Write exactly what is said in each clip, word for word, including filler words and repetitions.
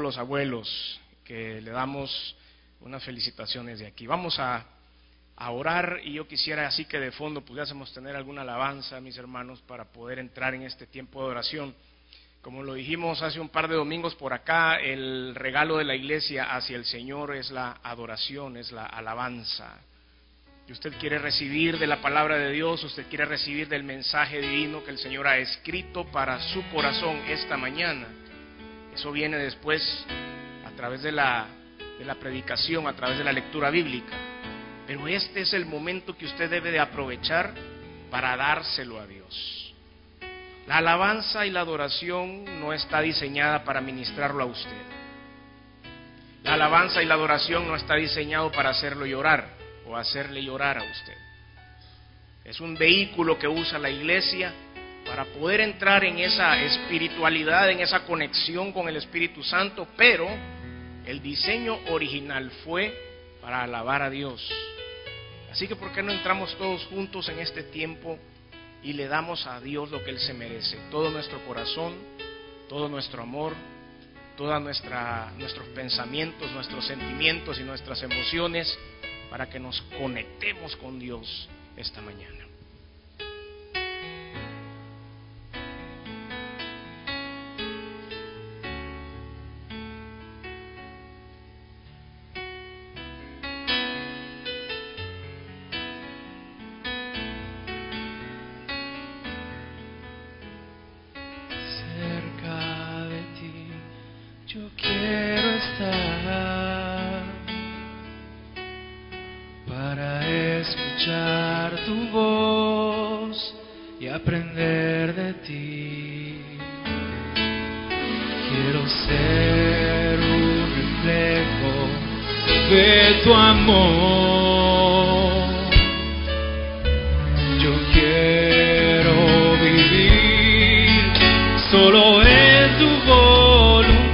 los abuelos, que le damos unas felicitaciones de aquí. Vamos a, a orar, y yo quisiera así que de fondo pudiésemos tener alguna alabanza, mis hermanos, para poder entrar en este tiempo de oración. Como lo dijimos hace un par de domingos por acá, el regalo de la iglesia hacia el Señor es la adoración, es la alabanza. Y usted quiere recibir de la palabra de Dios, usted quiere recibir del mensaje divino que el Señor ha escrito para su corazón esta mañana. Eso viene después a través de la, de la predicación, a través de la lectura bíblica. Pero este es el momento que usted debe de aprovechar para dárselo a Dios. La alabanza y la adoración no está diseñada para ministrarlo a usted. La alabanza y la adoración no está diseñado para hacerlo llorar o hacerle llorar a usted. Es un vehículo que usa la iglesia para poder entrar en esa espiritualidad, en esa conexión con el Espíritu Santo, pero el diseño original fue para alabar a Dios. Así que ¿por qué no entramos todos juntos en este tiempo y le damos a Dios lo que Él se merece? Todo nuestro corazón, todo nuestro amor, todos nuestros pensamientos, nuestros sentimientos y nuestras emociones, para que nos conectemos con Dios esta mañana. Yo quiero estar para escuchar tu voz y aprender de ti. Quiero ser un reflejo de tu amor. Yo quiero vivir solo en tu voluntad.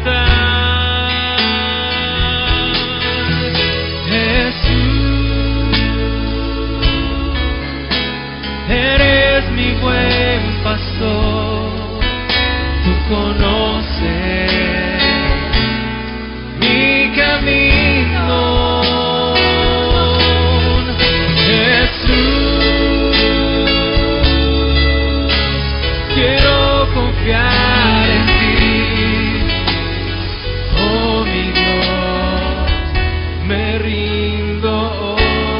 Eres mi buen pastor, tú conoces mi camino, Jesús. Quiero confiar en ti, oh mi Dios, me rindo.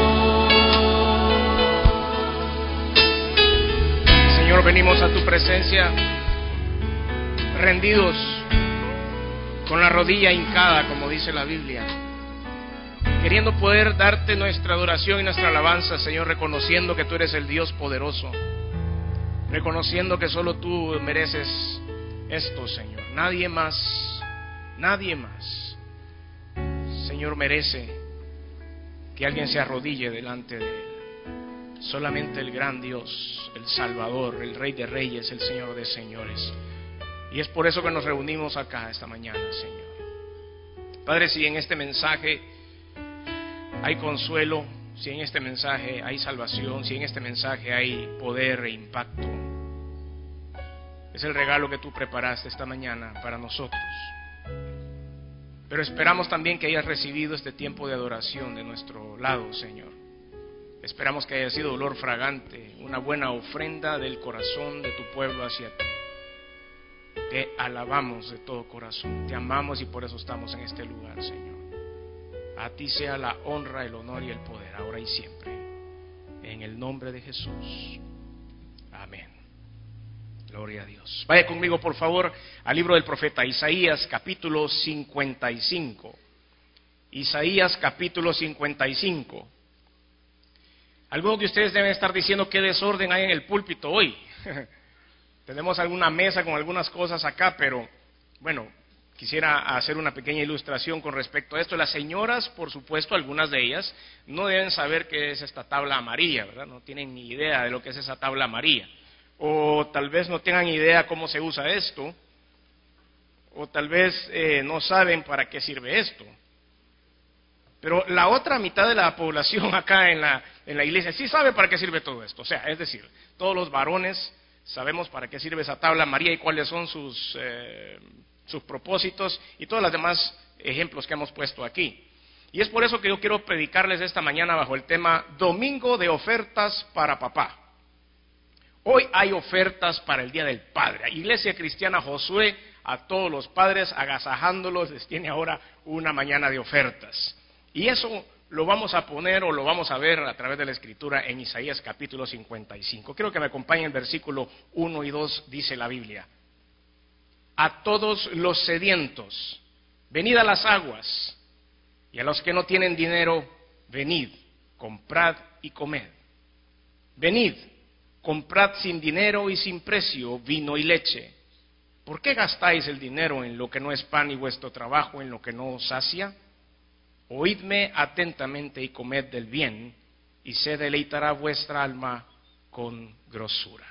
Señor, venimos a tu presencia rendidos, con la rodilla hincada, como dice la Biblia, queriendo poder darte nuestra adoración y nuestra alabanza, Señor, reconociendo que tú eres el Dios poderoso, reconociendo que solo tú mereces esto, Señor. Nadie más, nadie más, Señor, merece que alguien se arrodille delante de Él. Solamente el gran Dios, el Salvador, el Rey de Reyes, el Señor de Señores. Y es por eso que nos reunimos acá esta mañana, Señor. Padre, si en este mensaje hay consuelo, si en este mensaje hay salvación, si en este mensaje hay poder e impacto, es el regalo que tú preparaste esta mañana para nosotros. Pero esperamos también que hayas recibido este tiempo de adoración de nuestro lado, Señor. Esperamos que haya sido olor fragante, una buena ofrenda del corazón de tu pueblo hacia ti. Te alabamos de todo corazón, te amamos y por eso estamos en este lugar, Señor. A ti sea la honra, el honor y el poder, ahora y siempre. En el nombre de Jesús. Amén. Gloria a Dios. Vaya conmigo, por favor, al libro del profeta Isaías, capítulo cincuenta y cinco. Isaías, capítulo cincuenta y cinco. Algunos de ustedes deben estar diciendo qué desorden hay en el púlpito hoy. Tenemos alguna mesa con algunas cosas acá, pero bueno, quisiera hacer una pequeña ilustración con respecto a esto. Las señoras, por supuesto, algunas de ellas, no deben saber qué es esta tabla amarilla, ¿verdad? No tienen ni idea de lo que es esa tabla amarilla. O tal vez no tengan idea cómo se usa esto, o tal vez eh, no saben para qué sirve esto. Pero la otra mitad de la población acá en la, en la iglesia sí sabe para qué sirve todo esto. O sea, es decir, todos los varones sabemos para qué sirve esa tabla amarilla y cuáles son sus eh, sus propósitos y todos los demás ejemplos que hemos puesto aquí. Y es por eso que yo quiero predicarles esta mañana bajo el tema Domingo de ofertas para papá. Hoy hay ofertas para el Día del Padre. Iglesia Cristiana Josué, a todos los padres agasajándolos, les tiene ahora una mañana de ofertas. Y eso lo vamos a poner o lo vamos a ver a través de la Escritura en Isaías capítulo cincuenta y cinco. Quiero que me acompañen el versículo uno y dos, dice la Biblia. A todos los sedientos, venid a las aguas, y a los que no tienen dinero, venid, comprad y comed. Venid, comprad sin dinero y sin precio vino y leche. ¿Por qué gastáis el dinero en lo que no es pan y vuestro trabajo en lo que no os sacia? Oídme atentamente y comed del bien, y se deleitará vuestra alma con grosura.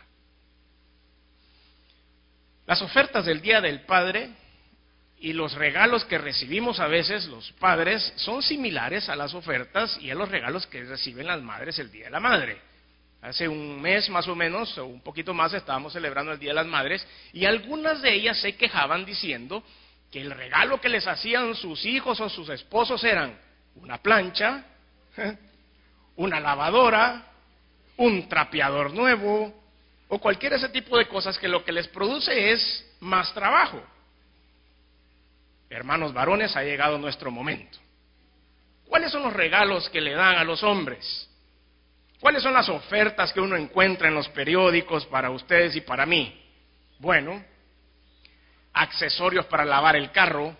Las ofertas del Día del Padre y los regalos que recibimos a veces los padres son similares a las ofertas y a los regalos que reciben las madres el Día de la Madre. Hace un mes más o menos, o un poquito más, estábamos celebrando el Día de las Madres y algunas de ellas se quejaban diciendo que el regalo que les hacían sus hijos o sus esposos eran una plancha, una lavadora, un trapeador nuevo o cualquier ese tipo de cosas que lo que les produce es más trabajo. Hermanos varones, ha llegado nuestro momento. ¿Cuáles son los regalos que le dan a los hombres? ¿Cuáles son las ofertas que uno encuentra en los periódicos para ustedes y para mí? Bueno, accesorios para lavar el carro,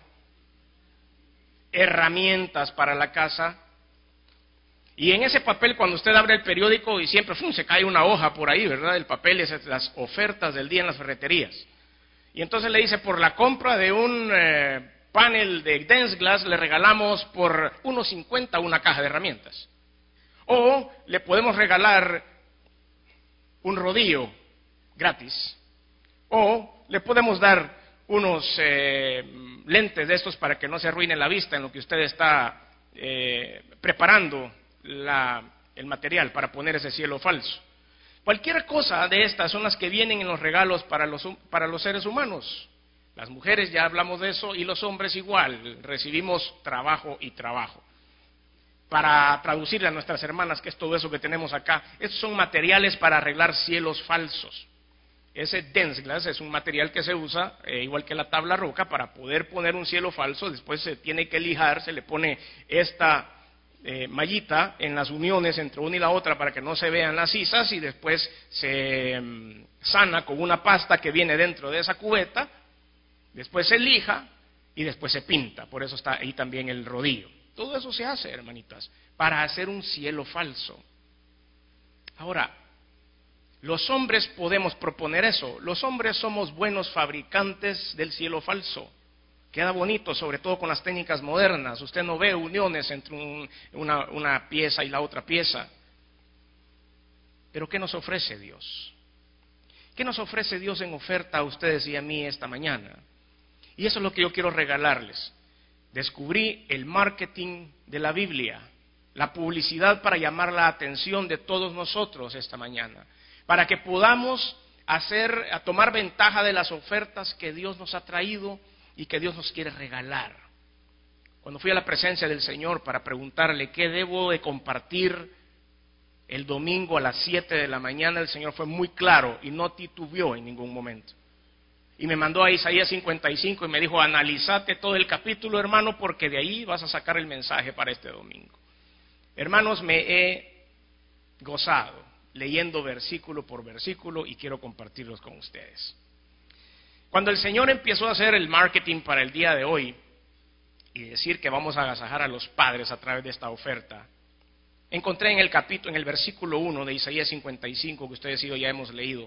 herramientas para la casa. Y en ese papel, cuando usted abre el periódico y siempre ¡fum!, se cae una hoja por ahí, ¿verdad? El papel es las ofertas del día en las ferreterías. Y entonces le dice, por la compra de un eh, panel de Densglass le regalamos por uno cincuenta una caja de herramientas. O le podemos regalar un rodillo gratis. O le podemos dar unos eh, lentes de estos para que no se arruine la vista en lo que usted está eh, preparando la, el material para poner ese cielo falso. Cualquier cosa de estas son las que vienen en los regalos para los, para los seres humanos. Las mujeres ya hablamos de eso y los hombres igual, recibimos trabajo y trabajo. Para traducirle a nuestras hermanas, que es todo eso que tenemos acá, estos son materiales para arreglar cielos falsos. Ese Densglass es un material que se usa, eh, igual que la tabla roca, para poder poner un cielo falso. Después se tiene que lijar, se le pone esta eh, mallita en las uniones entre una y la otra para que no se vean las sisas, y después se um, sana con una pasta que viene dentro de esa cubeta, después se lija y después se pinta. Por eso está ahí también el rodillo. Todo eso se hace, hermanitas, para hacer un cielo falso. Ahora, los hombres podemos proponer eso. Los hombres somos buenos fabricantes del cielo falso. Queda bonito, sobre todo con las técnicas modernas. Usted no ve uniones entre un, una, una pieza y la otra pieza. Pero ¿qué nos ofrece Dios? ¿Qué nos ofrece Dios en oferta a ustedes y a mí esta mañana? Y eso es lo que yo quiero regalarles. Descubrí el marketing de la Biblia, la publicidad para llamar la atención de todos nosotros esta mañana, para que podamos hacer, a tomar ventaja de las ofertas que Dios nos ha traído y que Dios nos quiere regalar. Cuando fui a la presencia del Señor para preguntarle qué debo de compartir el domingo a las siete de la mañana, el Señor fue muy claro y no titubeó en ningún momento. Y me mandó a Isaías cincuenta y cinco y me dijo, analízate todo el capítulo, hermano, porque de ahí vas a sacar el mensaje para este domingo. Hermanos, me he gozado leyendo versículo por versículo y quiero compartirlos con ustedes. Cuando el Señor empezó a hacer el marketing para el día de hoy y decir que vamos a agasajar a los padres a través de esta oferta, encontré en el capítulo, en el versículo uno de Isaías cincuenta y cinco, que ustedes y yo ya hemos leído,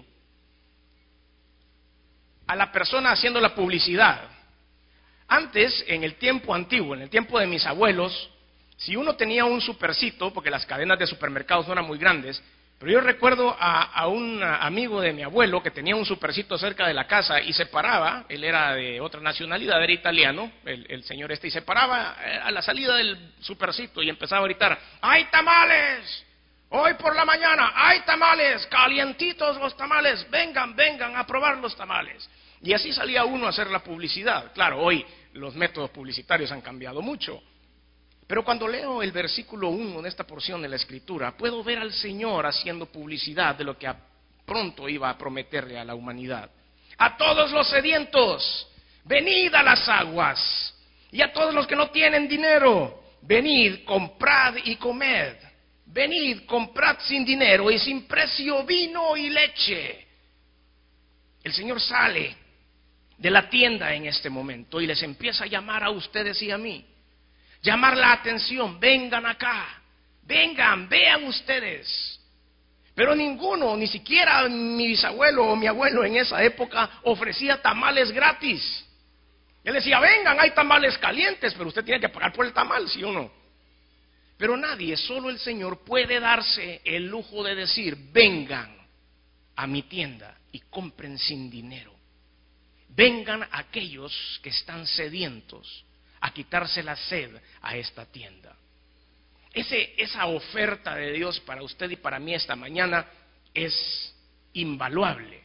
a la persona haciendo la publicidad. Antes, en el tiempo antiguo, en el tiempo de mis abuelos, si uno tenía un supercito, porque las cadenas de supermercados no eran muy grandes, pero yo recuerdo a, a un amigo de mi abuelo que tenía un supercito cerca de la casa y se paraba, él era de otra nacionalidad, era italiano, el, el señor este, y se paraba a la salida del supercito y empezaba a gritar, ¡hay tamales! Hoy por la mañana, ¡hay tamales! Calientitos los tamales, vengan, vengan a probar los tamales. Y así salía uno a hacer la publicidad. Claro, hoy los métodos publicitarios han cambiado mucho. Pero cuando leo el versículo uno de esta porción de la Escritura, puedo ver al Señor haciendo publicidad de lo que a pronto iba a prometerle a la humanidad. A todos los sedientos, venid a las aguas. Y a todos los que no tienen dinero, venid, comprad y comed. Venid, comprad sin dinero y sin precio vino y leche. El Señor sale de la tienda en este momento y les empieza a llamar a ustedes y a mí. Llamar la atención, vengan acá, vengan, vean ustedes. Pero ninguno, ni siquiera mi bisabuelo o mi abuelo en esa época ofrecía tamales gratis. Él decía, vengan, hay tamales calientes, pero usted tiene que pagar por el tamal, ¿sí o no? Pero nadie, solo el Señor puede darse el lujo de decir, vengan a mi tienda y compren sin dinero. Vengan aquellos que están sedientos a quitarse la sed a esta tienda. Ese, esa oferta de Dios para usted y para mí esta mañana es invaluable.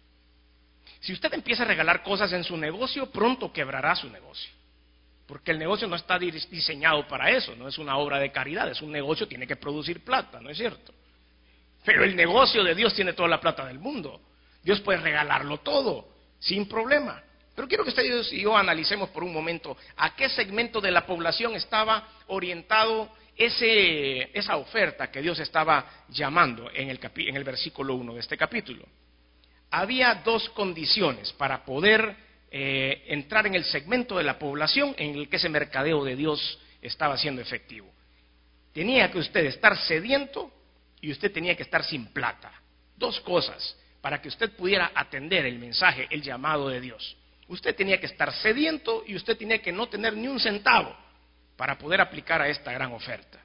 Si usted empieza a regalar cosas en su negocio, pronto quebrará su negocio. Porque el negocio no está diseñado para eso, no es una obra de caridad, es un negocio, tiene que producir plata, ¿no es cierto? Pero el negocio de Dios tiene toda la plata del mundo. Dios puede regalarlo todo, sin problema. Pero quiero que ustedes y yo analicemos por un momento a qué segmento de la población estaba orientado ese, esa oferta que Dios estaba llamando en el, capi, en el versículo uno de este capítulo. Había dos condiciones para poder eh, entrar en el segmento de la población en el que ese mercadeo de Dios estaba siendo efectivo. Tenía que usted estar sediento y usted tenía que estar sin plata. Dos cosas para que usted pudiera atender el mensaje, el llamado de Dios. Usted tenía que estar sediento y usted tenía que no tener ni un centavo para poder aplicar a esta gran oferta.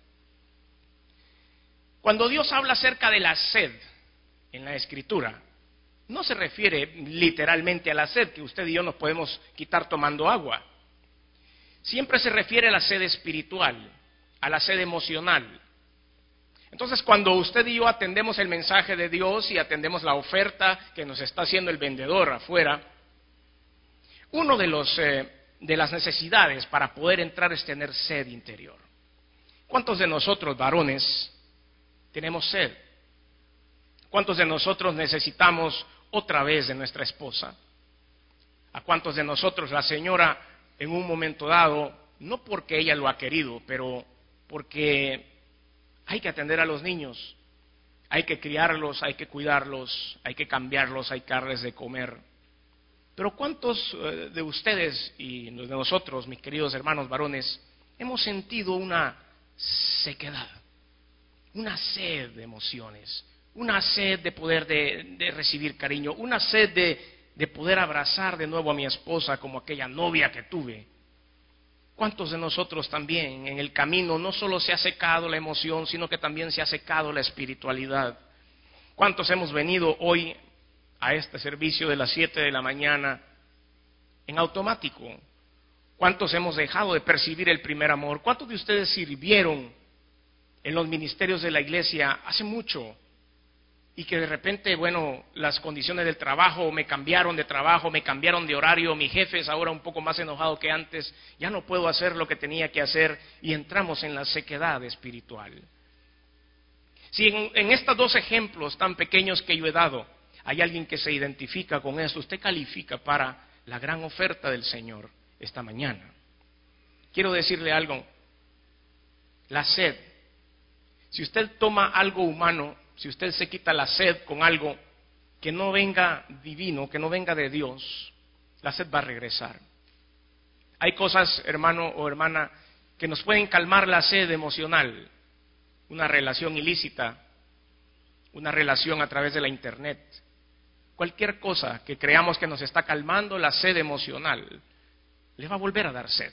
Cuando Dios habla acerca de la sed en la Escritura, no se refiere literalmente a la sed que usted y yo nos podemos quitar tomando agua. Siempre se refiere a la sed espiritual, a la sed emocional. Entonces, cuando usted y yo atendemos el mensaje de Dios y atendemos la oferta que nos está haciendo el vendedor afuera, uno de los eh, de las necesidades para poder entrar es tener sed interior. ¿Cuántos de nosotros, varones, tenemos sed? ¿Cuántos de nosotros necesitamos otra vez de nuestra esposa? ¿A cuántos de nosotros la señora en un momento dado, no porque ella lo ha querido, pero porque hay que atender a los niños, hay que criarlos, hay que cuidarlos, hay que cambiarlos, hay que darles de comer? Pero ¿cuántos de ustedes y de nosotros, mis queridos hermanos varones, hemos sentido una sequedad, una sed de emociones, una sed de poder de, de recibir cariño, una sed de, de poder abrazar de nuevo a mi esposa como aquella novia que tuve? ¿Cuántos de nosotros también en el camino no solo se ha secado la emoción, sino que también se ha secado la espiritualidad? ¿Cuántos hemos venido hoy a este servicio de las siete de la mañana en automático? ¿Cuántos hemos dejado de percibir el primer amor? ¿Cuántos de ustedes sirvieron en los ministerios de la iglesia hace mucho y que de repente, bueno, las condiciones del trabajo me cambiaron de trabajo, me cambiaron de horario, mi jefe es ahora un poco más enojado que antes, ya no puedo hacer lo que tenía que hacer y entramos en la sequedad espiritual? Si en, en estos dos ejemplos tan pequeños que yo he dado hay alguien que se identifica con esto, usted califica para la gran oferta del Señor esta mañana. Quiero decirle algo, la sed, si usted toma algo humano, si usted se quita la sed con algo que no venga divino, que no venga de Dios, la sed va a regresar. Hay cosas, hermano o hermana, que nos pueden calmar la sed emocional, una relación ilícita, una relación a través de la internet. Cualquier cosa que creamos que nos está calmando la sed emocional, le va a volver a dar sed.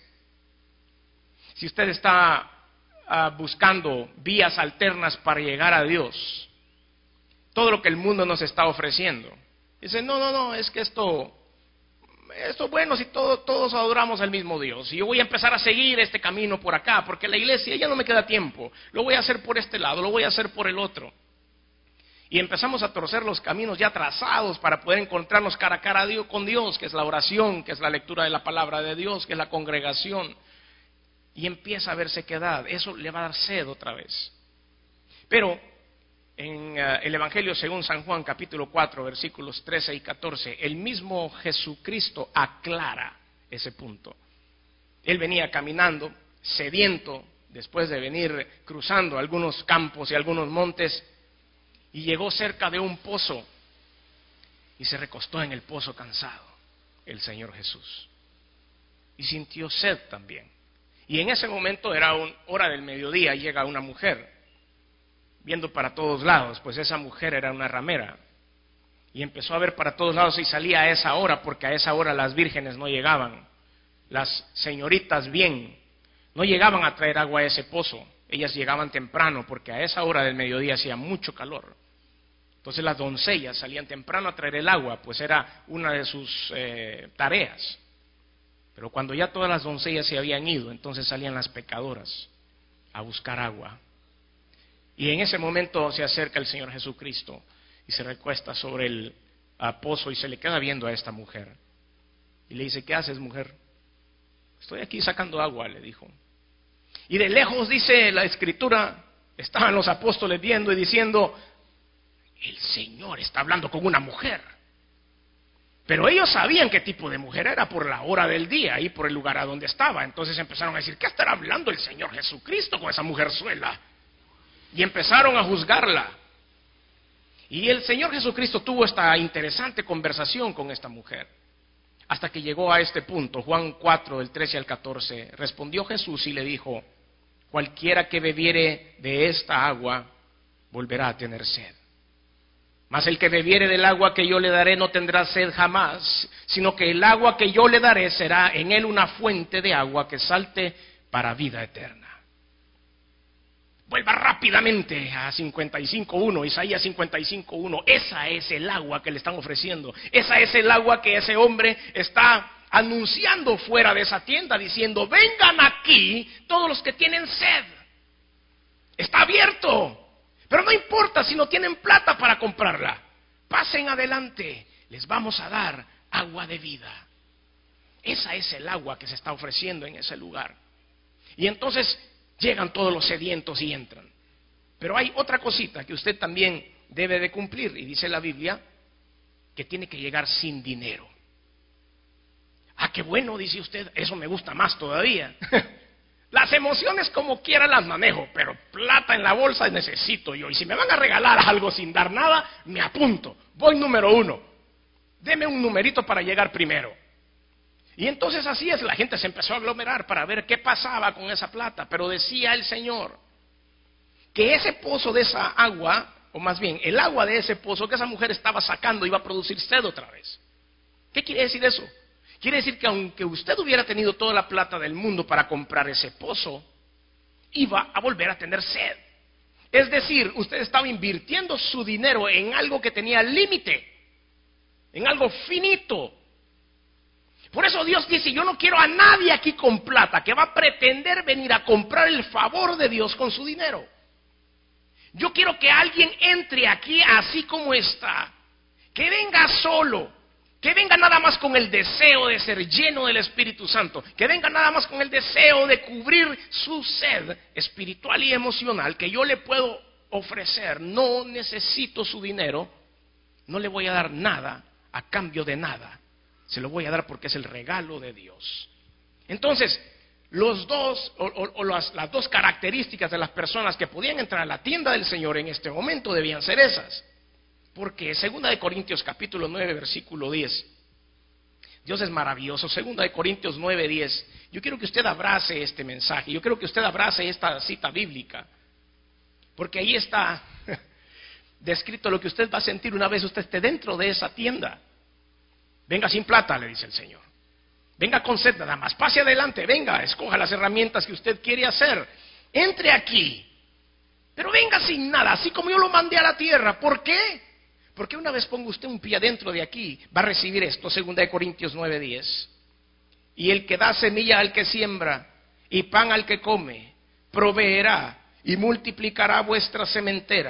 Si usted está uh, buscando vías alternas para llegar a Dios, todo lo que el mundo nos está ofreciendo, dice, no, no, no, es que esto, esto es bueno si todo, todos adoramos al mismo Dios, y yo voy a empezar a seguir este camino por acá, porque la iglesia ya no me queda tiempo, lo voy a hacer por este lado, lo voy a hacer por el otro. Y empezamos a torcer los caminos ya trazados para poder encontrarnos cara a cara con Dios, que es la oración, que es la lectura de la palabra de Dios, que es la congregación. Y empieza a haber sequedad. Eso le va a dar sed otra vez. Pero en uh, el Evangelio según San Juan, capítulo cuatro, versículos trece y catorce, el mismo Jesucristo aclara ese punto. Él venía caminando, sediento, después de venir cruzando algunos campos y algunos montes, y llegó cerca de un pozo y se recostó en el pozo cansado, el Señor Jesús, y sintió sed también. Y en ese momento era una hora del mediodía, y llega una mujer viendo para todos lados, pues esa mujer era una ramera, y empezó a ver para todos lados y salía a esa hora, porque a esa hora las vírgenes no llegaban, las señoritas bien, no llegaban a traer agua a ese pozo. Ellas llegaban temprano porque a esa hora del mediodía hacía mucho calor. Entonces las doncellas salían temprano a traer el agua, pues era una de sus eh, tareas. Pero cuando ya todas las doncellas se habían ido, entonces salían las pecadoras a buscar agua. Y en ese momento se acerca el Señor Jesucristo y se recuesta sobre el uh, pozo y se le queda viendo a esta mujer. Y le dice, ¿qué haces, mujer? Estoy aquí sacando agua, le dijo. Y de lejos, dice la Escritura, estaban los apóstoles viendo y diciendo, el Señor está hablando con una mujer. Pero ellos sabían qué tipo de mujer era por la hora del día y por el lugar a donde estaba. Entonces empezaron a decir, ¿qué estará hablando el Señor Jesucristo con esa mujerzuela? Y empezaron a juzgarla. Y el Señor Jesucristo tuvo esta interesante conversación con esta mujer, hasta que llegó a este punto. Juan cuatro, del trece al catorce, respondió Jesús y le dijo, cualquiera que bebiere de esta agua, volverá a tener sed. Mas el que bebiere del agua que yo le daré no tendrá sed jamás, sino que el agua que yo le daré será en él una fuente de agua que salte para vida eterna. Vuelva rápidamente a cincuenta y cinco uno, Isaías cincuenta y cinco uno. Esa es el agua que le están ofreciendo. Esa es el agua que ese hombre está anunciando fuera de esa tienda, diciendo, vengan aquí todos los que tienen sed. Está abierto, pero no importa si no tienen plata para comprarla. Pasen adelante, les vamos a dar agua de vida. Esa es el agua que se está ofreciendo en ese lugar. Y entonces llegan todos los sedientos y entran. Pero hay otra cosita que usted también debe de cumplir, y dice la Biblia que tiene que llegar sin dinero. Ah, qué bueno, dice usted, eso me gusta más todavía. Las emociones como quiera las manejo, pero plata en la bolsa necesito yo, y si me van a regalar algo sin dar nada, me apunto. Voy número uno, deme un numerito para llegar primero. Y entonces así es, la gente se empezó a aglomerar para ver qué pasaba con esa plata. Pero decía el Señor que ese pozo de esa agua, o más bien el agua de ese pozo que esa mujer estaba sacando, iba a producir sed otra vez. ¿Qué quiere decir eso? Quiere decir que aunque usted hubiera tenido toda la plata del mundo para comprar ese pozo, iba a volver a tener sed. Es decir, usted estaba invirtiendo su dinero en algo que tenía límite, en algo finito. Por eso Dios dice, yo no quiero a nadie aquí con plata que va a pretender venir a comprar el favor de Dios con su dinero. Yo quiero que alguien entre aquí así como está, que venga solo, que venga nada más con el deseo de ser lleno del Espíritu Santo, que venga nada más con el deseo de cubrir su sed espiritual y emocional que yo le puedo ofrecer. No necesito su dinero, no le voy a dar nada a cambio de nada. Se lo voy a dar porque es el regalo de Dios. Entonces, los dos, o, o, o las, las dos características de las personas que podían entrar a la tienda del Señor en este momento debían ser esas. Porque segunda de Corintios capítulo nueve, versículo diez, Dios es maravilloso. Segunda de Corintios nueve, diez. Yo quiero que usted abrace este mensaje. Yo quiero que usted abrace esta cita bíblica. Porque ahí está descrito lo que usted va a sentir una vez usted esté dentro de esa tienda. Venga sin plata, le dice el Señor. Venga con sed nada más. Pase adelante, venga, escoja las herramientas que usted quiere hacer. Entre aquí. Pero venga sin nada, así como yo lo mandé a la tierra. ¿Por qué? Porque una vez ponga usted un pie adentro de aquí, va a recibir esto, segunda de Corintios nueve, diez. Y el que da semilla al que siembra y pan al que come, proveerá y multiplicará vuestra sementera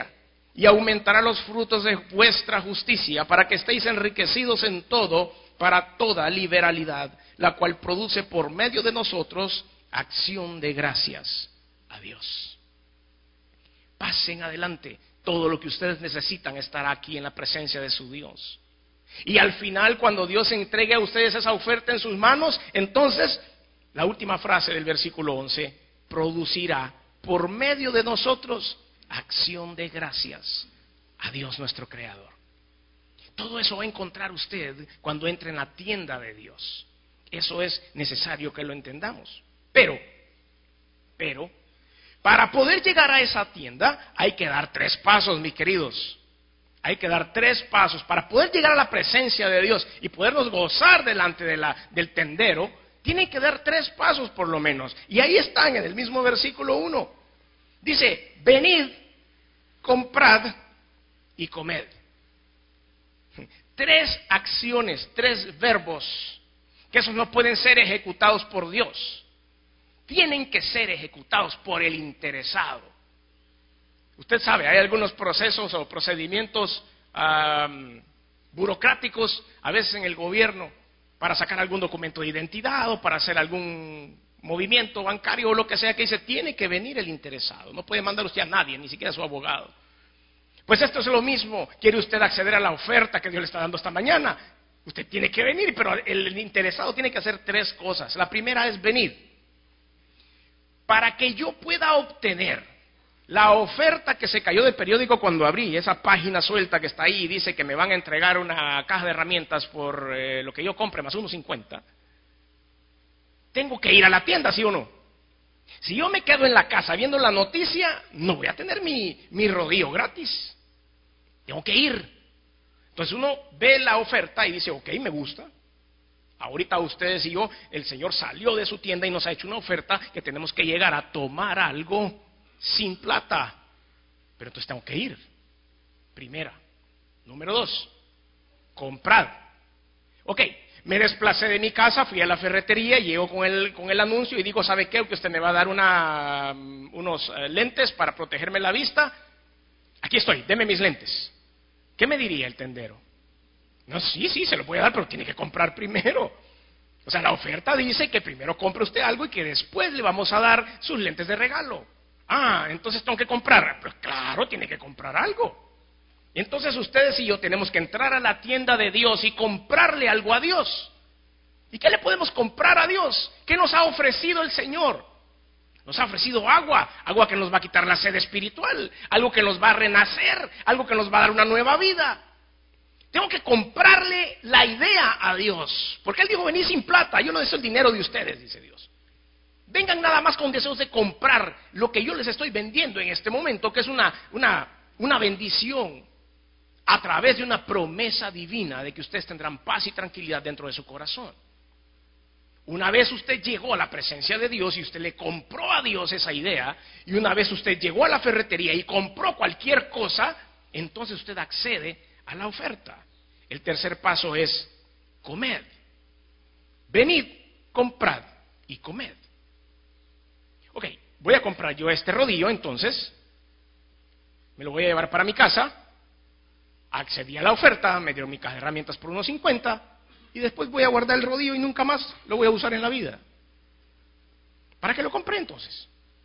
y aumentará los frutos de vuestra justicia, para que estéis enriquecidos en todo, para toda liberalidad, la cual produce por medio de nosotros acción de gracias a Dios. Pasen adelante. Todo lo que ustedes necesitan estará aquí en la presencia de su Dios. Y al final, cuando Dios entregue a ustedes esa oferta en sus manos, entonces, la última frase del versículo once, producirá por medio de nosotros acción de gracias a Dios nuestro Creador. Todo eso va a encontrar usted cuando entre en la tienda de Dios. Eso es necesario que lo entendamos. Pero, pero, para poder llegar a esa tienda hay que dar tres pasos, mis queridos. Hay que dar tres pasos. Para poder llegar a la presencia de Dios y podernos gozar delante de la, del tendero, tienen que dar tres pasos por lo menos. Y ahí están en el mismo versículo uno. Dice, venid, comprad y comed. Tres acciones, tres verbos, que esos no pueden ser ejecutados por Dios. Tienen que ser ejecutados por el interesado. Usted sabe, hay algunos procesos o procedimientos um, burocráticos, a veces en el gobierno, para sacar algún documento de identidad o para hacer algún movimiento bancario o lo que sea, que dice, tiene que venir el interesado. No puede mandar usted a nadie, ni siquiera a su abogado. Pues esto es lo mismo. ¿Quiere usted acceder a la oferta que Dios le está dando esta mañana? Usted tiene que venir, pero el interesado tiene que hacer tres cosas. La primera es venir. Para que yo pueda obtener la oferta que se cayó del periódico cuando abrí, esa página suelta que está ahí y dice que me van a entregar una caja de herramientas por eh, lo que yo compre más uno cincuenta, tengo que ir a la tienda, ¿sí o no? Si yo me quedo en la casa viendo la noticia, no voy a tener mi, mi rodillo gratis. Tengo que ir. Entonces uno ve la oferta y dice, ok, me gusta. Ahorita ustedes y yo, el Señor salió de su tienda y nos ha hecho una oferta que tenemos que llegar a tomar algo sin plata. Pero entonces tengo que ir. Primera. Número dos, comprar. Ok, me desplacé de mi casa, fui a la ferretería, llego con el, con el anuncio y digo, ¿sabe qué? Que usted me va a dar una, unos uh, lentes para protegerme la vista. Aquí estoy, deme mis lentes. ¿Qué me diría el tendero? No, sí, sí, se lo voy a dar, pero tiene que comprar primero. O sea, la oferta dice que primero compre usted algo y que después le vamos a dar sus lentes de regalo. Ah, entonces tengo que comprar. Pues claro, tiene que comprar algo. Entonces ustedes y yo tenemos que entrar a la tienda de Dios y comprarle algo a Dios. ¿Y qué le podemos comprar a Dios? ¿Qué nos ha ofrecido el Señor? Nos ha ofrecido agua, agua que nos va a quitar la sed espiritual, algo que nos va a renacer, algo que nos va a dar una nueva vida. Tengo que comprarle la idea a Dios, porque Él dijo, venid sin plata, yo no deseo el dinero de ustedes, dice Dios. Vengan nada más con deseos de comprar lo que yo les estoy vendiendo en este momento, que es una, una, una bendición a través de una promesa divina de que ustedes tendrán paz y tranquilidad dentro de su corazón. Una vez usted llegó a la presencia de Dios y usted le compró a Dios esa idea, y una vez usted llegó a la ferretería y compró cualquier cosa, entonces usted accede a la oferta. El tercer paso es comed. Venid, comprad y comed. Ok, voy a comprar yo este rodillo, entonces me lo voy a llevar para mi casa. Accedí a la oferta, me dieron mi caja de herramientas por unos cincuenta y después voy a guardar el rodillo y nunca más lo voy a usar en la vida. ¿Para qué lo compré entonces?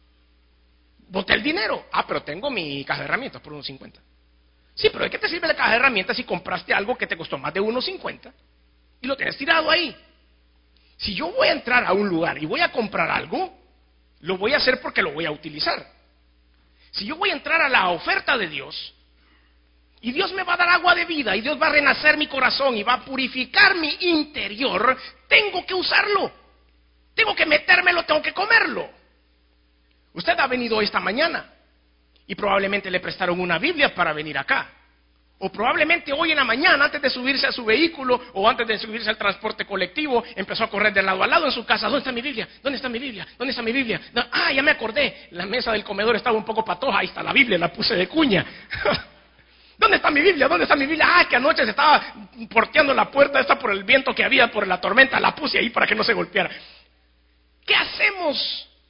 Boté el dinero. Ah, pero tengo mi caja de herramientas por unos cincuenta. Sí, pero ¿de qué te sirve la caja de herramientas si compraste algo que te costó más de unos cincuenta y lo tienes tirado ahí? Si yo voy a entrar a un lugar y voy a comprar algo, lo voy a hacer porque lo voy a utilizar. Si yo voy a entrar a la oferta de Dios y Dios me va a dar agua de vida y Dios va a renacer mi corazón y va a purificar mi interior, tengo que usarlo. Tengo que metérmelo, tengo que comerlo. Usted ha venido esta mañana y probablemente le prestaron una Biblia para venir acá. O probablemente hoy en la mañana, antes de subirse a su vehículo o antes de subirse al transporte colectivo, empezó a correr de lado a lado en su casa. ¿Dónde está mi Biblia? ¿Dónde está mi Biblia? ¿Dónde está mi Biblia? No, ah, ya me acordé. La mesa del comedor estaba un poco patoja. Ahí está la Biblia, la puse de cuña. ¿Dónde está mi Biblia? ¿Dónde está mi Biblia? Ah, que anoche se estaba porteando la puerta esta por el viento que había, por la tormenta. La puse ahí para que no se golpeara. ¿Qué hacemos?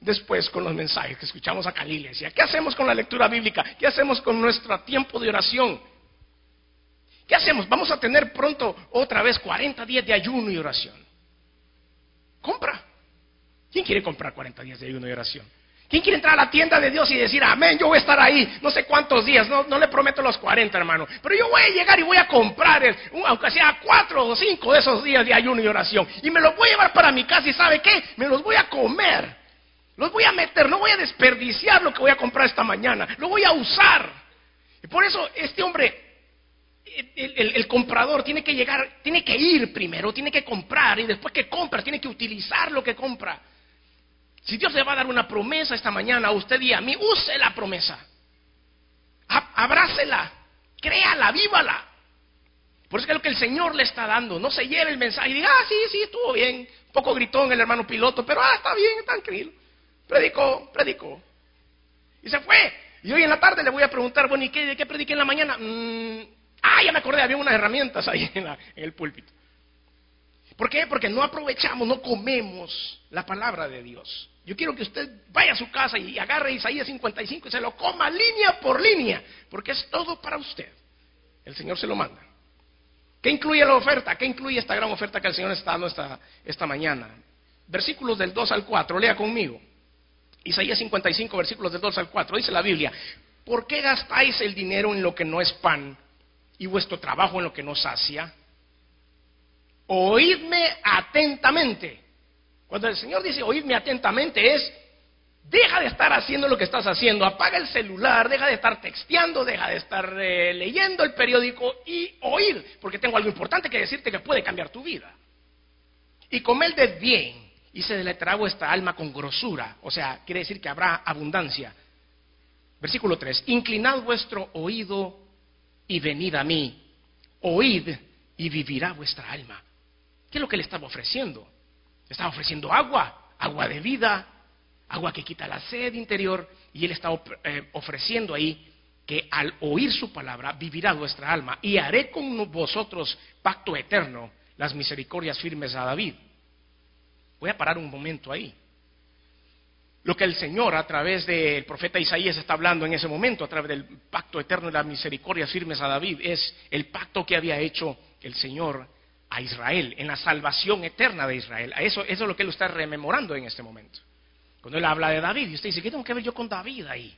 después con los mensajes que escuchamos acá en la iglesia? ¿Qué hacemos con la lectura bíblica? ¿Qué hacemos con nuestro tiempo de oración? ¿Qué hacemos? Vamos a tener pronto otra vez cuarenta días de ayuno y oración. Compra. ¿Quién quiere comprar cuarenta días de ayuno y oración? ¿Quién quiere entrar a la tienda de Dios y decir, amén, yo voy a estar ahí, no sé cuántos días, no, no le prometo los cuarenta, hermano, pero yo voy a llegar y voy a comprar, el, aunque sea cuatro o cinco de esos días de ayuno y oración, y me los voy a llevar para mi casa, y ¿sabe qué? Me los voy a comer, los voy a meter, no voy a desperdiciar lo que voy a comprar esta mañana, lo voy a usar. Y por eso este hombre, el, el, el comprador tiene que llegar, tiene que ir primero, tiene que comprar, y después que compra, tiene que utilizar lo que compra. Si Dios le va a dar una promesa esta mañana a usted y a mí, use la promesa, abrácela, créala, vívala. Por eso es que lo que el Señor le está dando, no se lleve el mensaje y diga, ah, sí, sí, estuvo bien, un poco gritón el hermano piloto, pero ah, está bien, tranquilo, predicó, predicó, y se fue. Y hoy en la tarde le voy a preguntar, bueno, ¿y qué, de qué prediqué en la mañana? Mm, ah, ya me acordé, había unas herramientas ahí en, la, en el púlpito. ¿Por qué? Porque no aprovechamos, no comemos la palabra de Dios. Yo quiero que usted vaya a su casa y agarre Isaías cincuenta y cinco y se lo coma línea por línea, porque es todo para usted. El Señor se lo manda. ¿Qué incluye la oferta? ¿Qué incluye esta gran oferta que el Señor está dando esta, esta mañana? Versículos del dos al cuatro, lea conmigo. Isaías cincuenta y cinco, versículos del dos al cuatro, dice la Biblia: ¿por qué gastáis el dinero en lo que no es pan y vuestro trabajo en lo que no sacia? Oídme atentamente. Cuando el Señor dice oídme atentamente es, deja de estar haciendo lo que estás haciendo, apaga el celular, deja de estar texteando, deja de estar eh, leyendo el periódico y oír, porque tengo algo importante que decirte que puede cambiar tu vida. Y comed de bien y se deleitará vuestra alma con grosura, o sea, quiere decir que habrá abundancia. Versículo tres, inclinad vuestro oído y venid a mí, oíd y vivirá vuestra alma. ¿Qué es lo que le estaba ofreciendo? Le estaba ofreciendo agua, agua de vida, agua que quita la sed interior, y él está eh, ofreciendo ahí que al oír su palabra vivirá vuestra alma, y haré con vosotros pacto eterno, las misericordias firmes a David. Voy a parar un momento ahí. Lo que el Señor a través del profeta Isaías está hablando en ese momento, a través del pacto eterno y las misericordias firmes a David, es el pacto que había hecho el Señor a Israel, en la salvación eterna de Israel. Eso, eso es lo que él está rememorando en este momento. Cuando él habla de David, y usted dice, ¿qué tengo que ver yo con David ahí?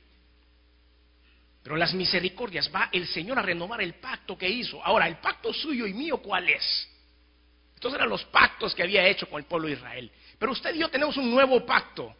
Pero las misericordias, va el Señor a renovar el pacto que hizo. Ahora, el pacto suyo y mío, ¿cuál es? Estos eran los pactos que había hecho con el pueblo de Israel. Pero usted y yo tenemos un nuevo pacto.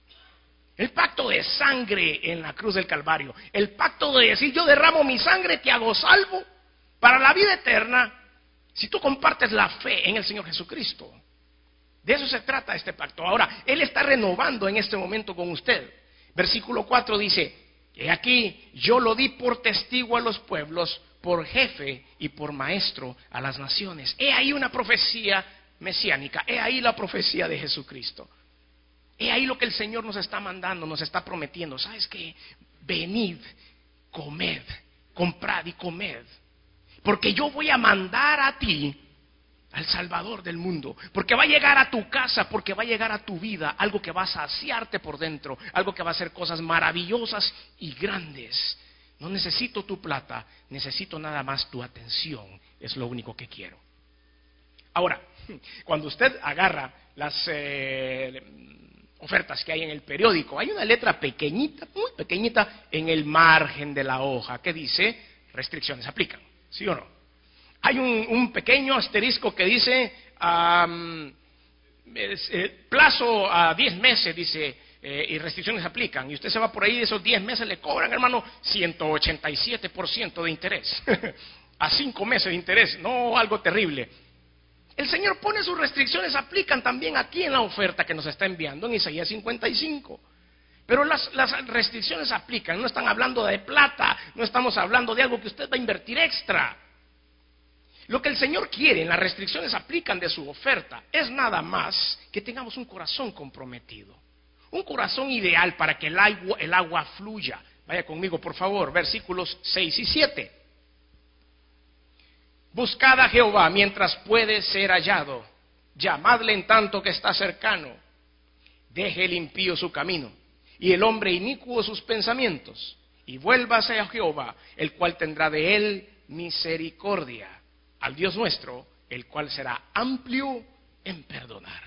El pacto de sangre en la cruz del Calvario. El pacto de decir, yo derramo mi sangre, te hago salvo para la vida eterna. Si tú compartes la fe en el Señor Jesucristo, de eso se trata este pacto. Ahora, Él está renovando en este momento con usted. Versículo cuatro dice, he aquí, yo lo di por testigo a los pueblos, por jefe y por maestro a las naciones. He ahí una profecía mesiánica, he ahí la profecía de Jesucristo. He ahí lo que el Señor nos está mandando, nos está prometiendo. ¿Sabes qué? Venid, comed, comprad y comed. Porque yo voy a mandar a ti al Salvador del mundo, porque va a llegar a tu casa, porque va a llegar a tu vida algo que va a saciarte por dentro, algo que va a hacer cosas maravillosas y grandes. No necesito tu plata, necesito nada más tu atención, es lo único que quiero. Ahora, cuando usted agarra las eh, ofertas que hay en el periódico, hay una letra pequeñita, muy pequeñita, en el margen de la hoja que dice, restricciones aplican. ¿Sí o no? Hay un, un pequeño asterisco que dice um, es, eh, plazo a diez meses, dice, eh, y restricciones aplican. Y usted se va por ahí, de esos diez meses le cobran, hermano, ciento ochenta y siete por ciento de interés. A cinco meses de interés, no algo terrible. El Señor pone sus restricciones, aplican también aquí en la oferta que nos está enviando en Isaías cincuenta y cinco. Pero las, las restricciones aplican, no están hablando de plata, no estamos hablando de algo que usted va a invertir extra. Lo que el Señor quiere, en las restricciones aplican de su oferta, es nada más que tengamos un corazón comprometido, un corazón ideal para que el agua, el agua fluya. Vaya conmigo, por favor, versículos seis y siete. Buscad a Jehová mientras puede ser hallado, llamadle en tanto que está cercano. Deje el impío su camino, y el hombre inicuo sus pensamientos, y vuélvase a Jehová, el cual tendrá de él misericordia, al Dios nuestro, el cual será amplio en perdonar.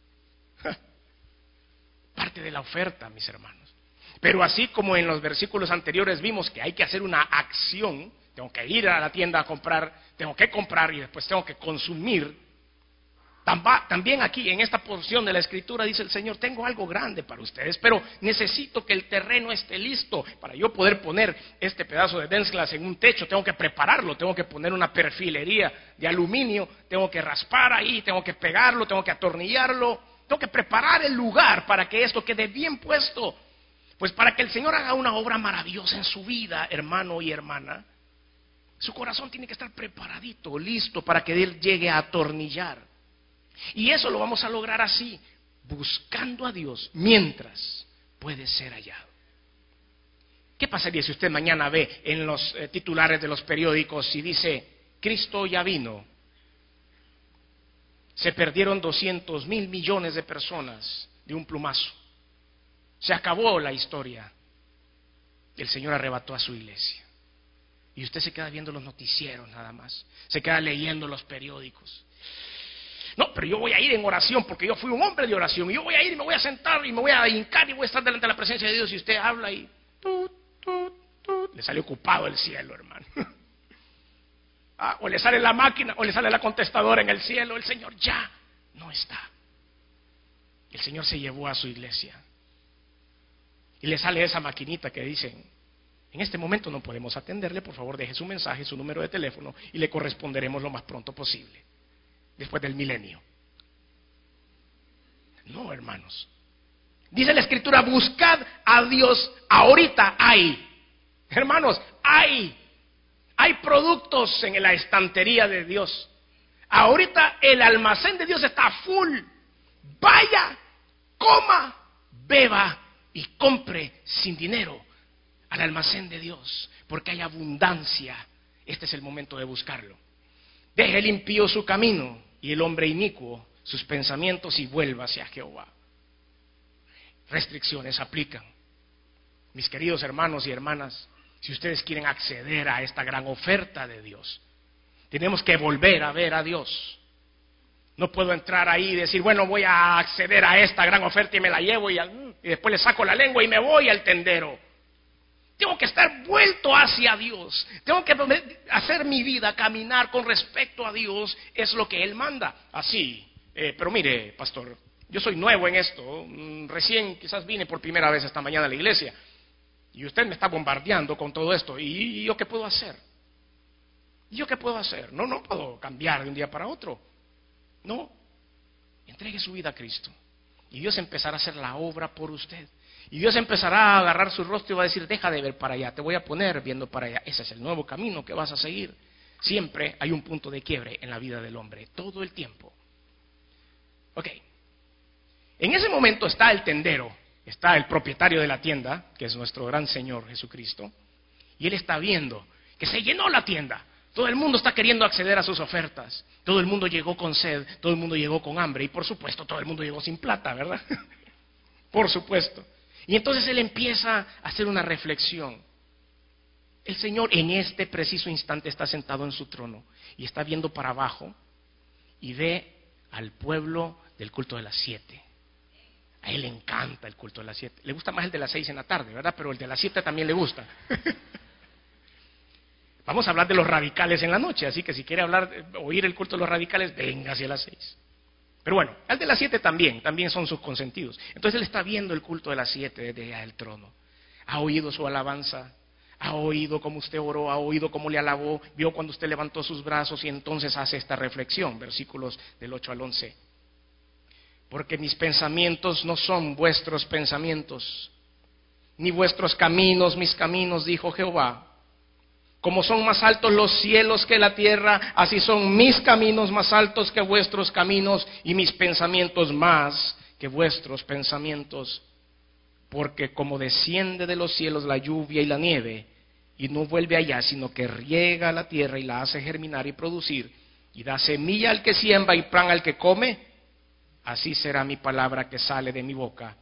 Parte de la oferta, mis hermanos. Pero así como en los versículos anteriores vimos que hay que hacer una acción, tengo que ir a la tienda a comprar, tengo que comprar y después tengo que consumir. También aquí en esta porción de la escritura dice el Señor, tengo algo grande para ustedes, pero necesito que el terreno esté listo para yo poder poner este pedazo de Densglass en un techo. Tengo que prepararlo, tengo que poner una perfilería de aluminio, tengo que raspar ahí, tengo que pegarlo, tengo que atornillarlo, tengo que preparar el lugar para que esto quede bien puesto. Pues para que el Señor haga una obra maravillosa en su vida, hermano y hermana, su corazón tiene que estar preparadito, listo para que Él llegue a atornillar. Y eso lo vamos a lograr así, buscando a Dios mientras puede ser hallado. ¿Qué pasaría si usted mañana ve en los eh, titulares de los periódicos y dice, Cristo ya vino? Se perdieron doscientos mil millones de personas de un plumazo. Se acabó la historia. El Señor arrebató a su iglesia. Y usted se queda viendo los noticieros nada más. Se queda leyendo los periódicos. No, pero yo voy a ir en oración porque yo fui un hombre de oración. Y yo voy a ir y me voy a sentar y me voy a hincar y voy a estar delante de la presencia de Dios. Y usted habla y tut, tut, tut, le sale ocupado el cielo, hermano. Ah, o le sale la máquina o le sale la contestadora en el cielo. El Señor ya no está. El Señor se llevó a su iglesia. Y le sale esa maquinita que dicen, en este momento no podemos atenderle, por favor deje su mensaje, su número de teléfono y le corresponderemos lo más pronto posible. Después del milenio. No, hermanos. Dice la Escritura, buscad a Dios ahorita. Hay, hermanos, hay hay productos en la estantería de Dios. Ahorita el almacén de Dios está full. Vaya, coma, beba y compre sin dinero al almacén de Dios, porque hay abundancia. Este es el momento de buscarlo. Deje el impío su camino y el hombre inicuo sus pensamientos y vuelva hacia Jehová. Restricciones aplican. Mis queridos hermanos y hermanas, si ustedes quieren acceder a esta gran oferta de Dios, tenemos que volver a ver a Dios. No puedo entrar ahí y decir, bueno, voy a acceder a esta gran oferta y me la llevo y, al, y después le saco la lengua y me voy al tendero. Tengo que estar vuelto hacia Dios. Tengo que hacer mi vida, caminar con respecto a Dios, es lo que Él manda. Así, eh, pero mire, pastor, yo soy nuevo en esto, recién quizás vine por primera vez esta mañana a la iglesia, y usted me está bombardeando con todo esto, ¿y, y yo qué puedo hacer? ¿Y yo qué puedo hacer? No, no puedo cambiar de un día para otro. No, entregue su vida a Cristo, y Dios empezará a hacer la obra por usted. Y Dios empezará a agarrar su rostro y va a decir, deja de ver para allá, te voy a poner viendo para allá. Ese es el nuevo camino que vas a seguir. Siempre hay un punto de quiebre en la vida del hombre, todo el tiempo. Ok. En ese momento está el tendero, está el propietario de la tienda, que es nuestro gran Señor Jesucristo, y Él está viendo que se llenó la tienda. Todo el mundo está queriendo acceder a sus ofertas. Todo el mundo llegó con sed, todo el mundo llegó con hambre, y por supuesto todo el mundo llegó sin plata, ¿verdad? Por supuesto. Y entonces Él empieza a hacer una reflexión. El Señor en este preciso instante está sentado en su trono y está viendo para abajo y ve al pueblo del culto de las siete. A Él le encanta el culto de las siete. Le gusta más el de las seis en la tarde, ¿verdad? Pero el de las siete también le gusta. Vamos a hablar de los radicales en la noche, así que si quiere hablar, oír el culto de los radicales, venga hacia las seis. Pero bueno, al de las siete también, también son sus consentidos. Entonces Él está viendo el culto de las siete desde allá del trono. Ha oído su alabanza, ha oído cómo usted oró, ha oído cómo le alabó, vio cuando usted levantó sus brazos y entonces hace esta reflexión, versículos del ocho al once. Porque mis pensamientos no son vuestros pensamientos, ni vuestros caminos mis caminos, dijo Jehová. Como son más altos los cielos que la tierra, así son mis caminos más altos que vuestros caminos y mis pensamientos más que vuestros pensamientos. Porque como desciende de los cielos la lluvia y la nieve, y no vuelve allá, sino que riega la tierra y la hace germinar y producir, y da semilla al que siembra y pan al que come, así será mi palabra que sale de mi boca.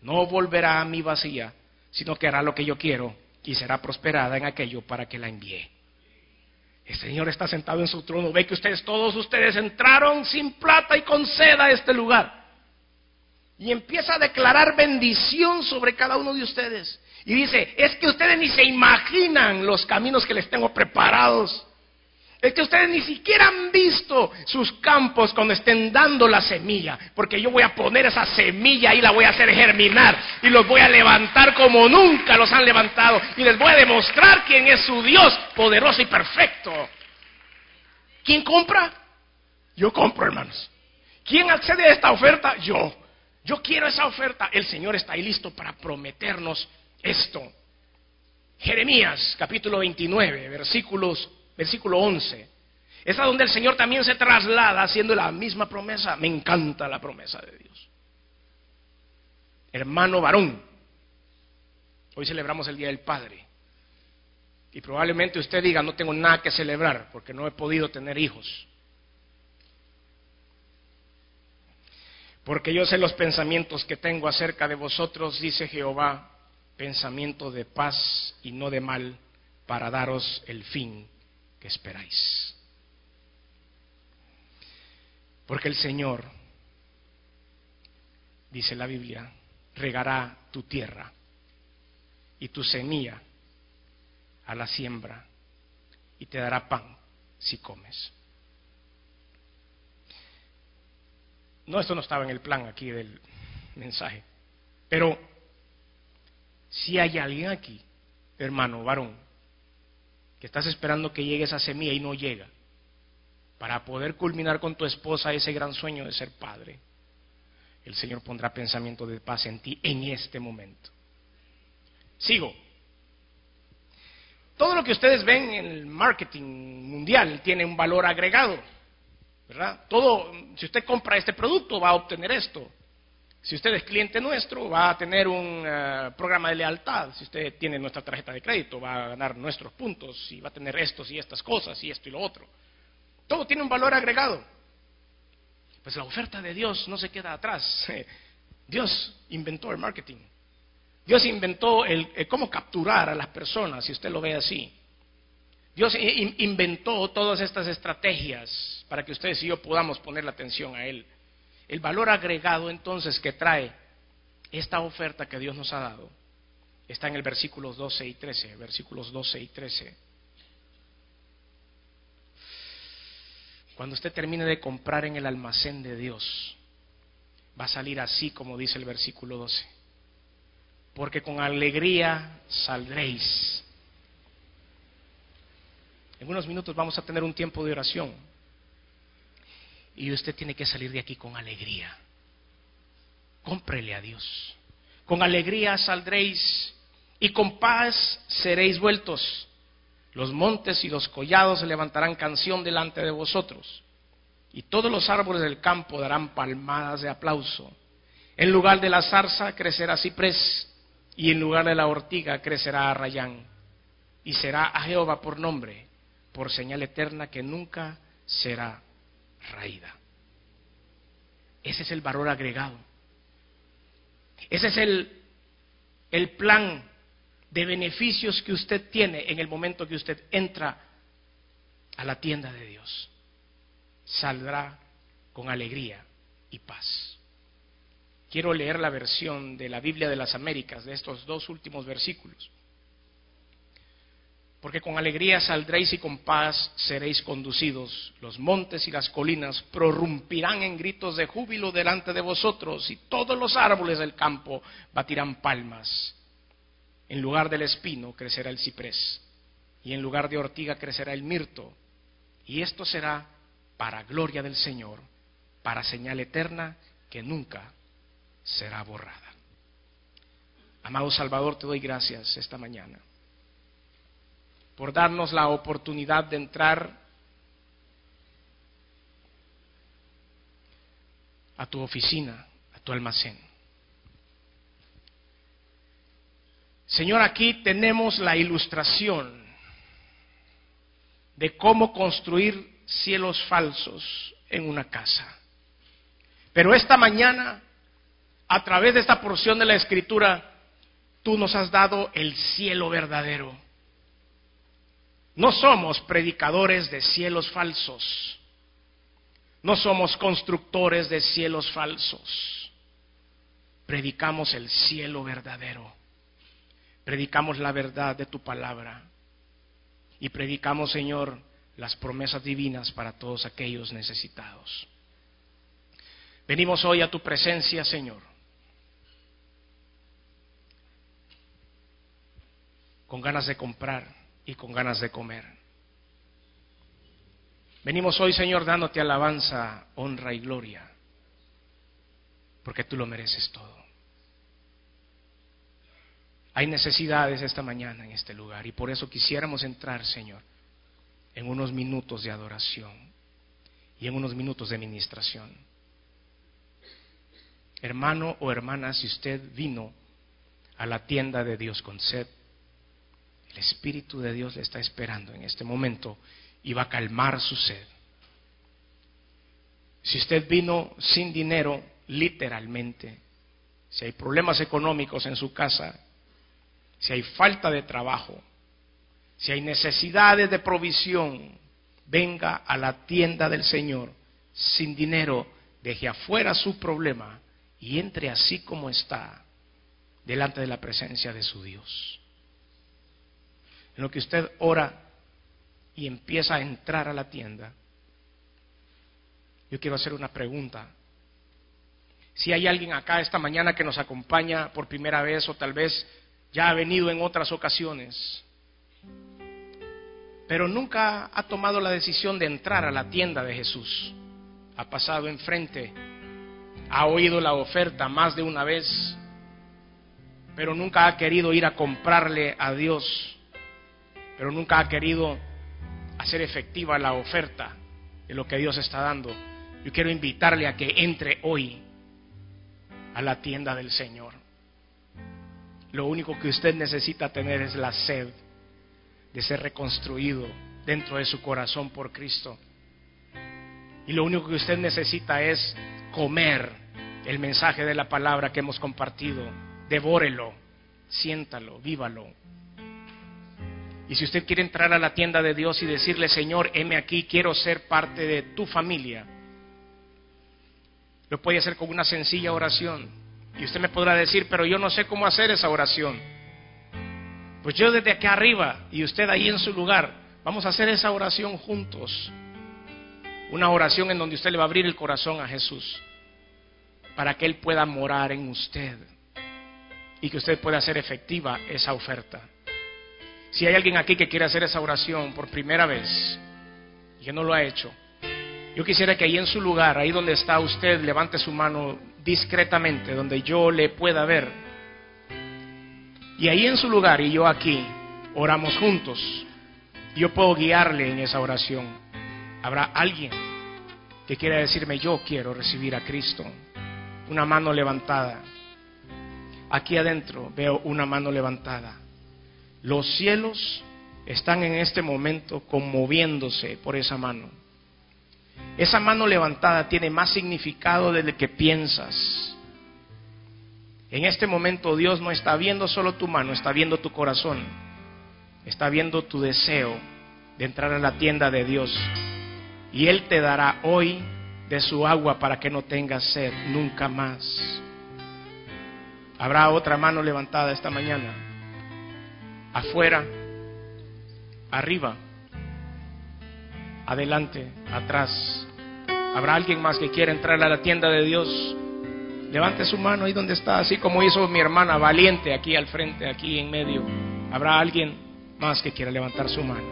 no volverá a mí vacía, sino que hará lo que yo quiero y será prosperada en aquello para que la envíe. El Señor está sentado en su trono. Ve que ustedes, todos ustedes entraron sin plata y con seda a este lugar. Y empieza a declarar bendición sobre cada uno de ustedes. Y dice, es que ustedes ni se imaginan los caminos que les tengo preparados. Es que ustedes ni siquiera han visto sus campos cuando estén dando la semilla, porque yo voy a poner esa semilla y la voy a hacer germinar y los voy a levantar como nunca los han levantado y les voy a demostrar quién es su Dios poderoso y perfecto. ¿Quién compra? Yo compro, hermanos. ¿Quién accede a esta oferta? Yo. Yo quiero esa oferta. El Señor está ahí listo para prometernos esto. Jeremías capítulo veintinueve, versículos Versículo once. Es a donde el Señor también se traslada haciendo la misma promesa. Me encanta la promesa de Dios. Hermano varón, hoy celebramos el Día del Padre. Y probablemente usted diga, no tengo nada que celebrar porque no he podido tener hijos. Porque yo sé los pensamientos que tengo acerca de vosotros, dice Jehová, pensamiento de paz y no de mal, para daros el fin que esperáis. Porque el Señor, dice la Biblia, regará tu tierra y tu semilla a la siembra y te dará pan si comes. No, esto no estaba en el plan aquí del mensaje, pero si hay alguien aquí, hermano varón, que estás esperando que llegue esa semilla y no llega, para poder culminar con tu esposa ese gran sueño de ser padre, el Señor pondrá pensamiento de paz en ti en este momento. Sigo. Todo lo que ustedes ven en el marketing mundial tiene un valor agregado, ¿verdad? Todo, si usted compra este producto va a obtener esto. Si usted es cliente nuestro, va a tener un uh, programa de lealtad. Si usted tiene nuestra tarjeta de crédito, va a ganar nuestros puntos y va a tener estos y estas cosas y esto y lo otro. Todo tiene un valor agregado. Pues la oferta de Dios no se queda atrás. Dios inventó el marketing. Dios inventó el, el cómo capturar a las personas, si usted lo ve así. Dios in, inventó todas estas estrategias para que ustedes y yo podamos poner la atención a Él. El valor agregado entonces que trae esta oferta que Dios nos ha dado está en el versículos doce y trece, versículos doce y trece. Cuando usted termine de comprar en el almacén de Dios, va a salir así como dice el versículo doce. Porque con alegría saldréis. En unos minutos vamos a tener un tiempo de oración. Y usted tiene que salir de aquí con alegría. Cómprele a Dios. Con alegría saldréis y con paz seréis vueltos. Los montes y los collados levantarán canción delante de vosotros. Y todos los árboles del campo darán palmadas de aplauso. En lugar de la zarza crecerá ciprés y en lugar de la ortiga crecerá arrayán. Y será a Jehová por nombre, por señal eterna que nunca será raída. Ese es el valor agregado. Ese es el, el plan de beneficios que usted tiene en el momento que usted entra a la tienda de Dios. Saldrá con alegría y paz. Quiero leer la versión de la Biblia de las Américas de estos dos últimos versículos. Porque con alegría saldréis y con paz seréis conducidos. Los montes y las colinas prorrumpirán en gritos de júbilo delante de vosotros, y todos los árboles del campo batirán palmas. En lugar del espino crecerá el ciprés, y en lugar de ortiga crecerá el mirto. Y esto será para gloria del Señor, para señal eterna que nunca será borrada. Amado Salvador, te doy gracias esta mañana por darnos la oportunidad de entrar a tu oficina, a tu almacén. Señor, aquí tenemos la ilustración de cómo construir cielos falsos en una casa. Pero esta mañana a través de esta porción de la Escritura, tú nos has dado el cielo verdadero. No somos predicadores de cielos falsos. No somos constructores de cielos falsos. Predicamos el cielo verdadero. Predicamos la verdad de tu palabra. Y predicamos, Señor, las promesas divinas para todos aquellos necesitados. Venimos hoy a tu presencia, Señor, con ganas de comprar y con ganas de comer. Venimos hoy, Señor, dándote alabanza, honra y gloria, porque tú lo mereces todo. Hay necesidades esta mañana en este lugar y por eso quisiéramos entrar, Señor, en unos minutos de adoración y en unos minutos de ministración. Hermano o hermana, si usted vino a la tienda de Dios con sed, el Espíritu de Dios le está esperando en este momento y va a calmar su sed. Si usted vino sin dinero, literalmente, si hay problemas económicos en su casa, si hay falta de trabajo, si hay necesidades de provisión, venga a la tienda del Señor sin dinero, deje afuera su problema y entre así como está delante de la presencia de su Dios. En lo que usted ora y empieza a entrar a la tienda, yo quiero hacer una pregunta. Si hay alguien acá esta mañana que nos acompaña por primera vez o tal vez ya ha venido en otras ocasiones, pero nunca ha tomado la decisión de entrar a la tienda de Jesús, ha pasado enfrente, ha oído la oferta más de una vez, pero nunca ha querido ir a comprarle a Dios, pero nunca ha querido hacer efectiva la oferta de lo que Dios está dando. Yo quiero invitarle a que entre hoy a la tienda del Señor. Lo único que usted necesita tener es la sed de ser reconstruido dentro de su corazón por Cristo. Y lo único que usted necesita es comer el mensaje de la palabra que hemos compartido. Devórelo, siéntalo, vívalo. Y si usted quiere entrar a la tienda de Dios y decirle: Señor, heme aquí, quiero ser parte de tu familia, lo puede hacer con una sencilla oración. Y usted me podrá decir: pero yo no sé cómo hacer esa oración. Pues yo desde acá arriba y usted ahí en su lugar, vamos a hacer esa oración juntos. Una oración en donde usted le va a abrir el corazón a Jesús para que Él pueda morar en usted y que usted pueda hacer efectiva esa oferta. Si hay alguien aquí que quiere hacer esa oración por primera vez y que no lo ha hecho, yo quisiera que ahí en su lugar, ahí donde está usted, levante su mano discretamente, donde yo le pueda ver. Y ahí en su lugar y yo aquí, oramos juntos. Yo puedo guiarle en esa oración. Habrá alguien que quiera decirme: yo quiero recibir a Cristo. Una mano levantada. Aquí adentro veo una mano levantada. Los cielos están en este momento conmoviéndose por esa mano. Esa mano levantada tiene más significado del que piensas. En este momento Dios no está viendo solo tu mano, está viendo tu corazón, está viendo tu deseo de entrar a la tienda de Dios, y Él te dará hoy de su agua para que no tengas sed nunca más. Habrá otra mano levantada esta mañana, afuera, arriba, adelante, atrás. Habrá alguien más que quiera entrar a la tienda de Dios. Levante su mano ahí donde está, así como hizo mi hermana valiente aquí al frente, aquí en medio. Habrá alguien más que quiera levantar su mano.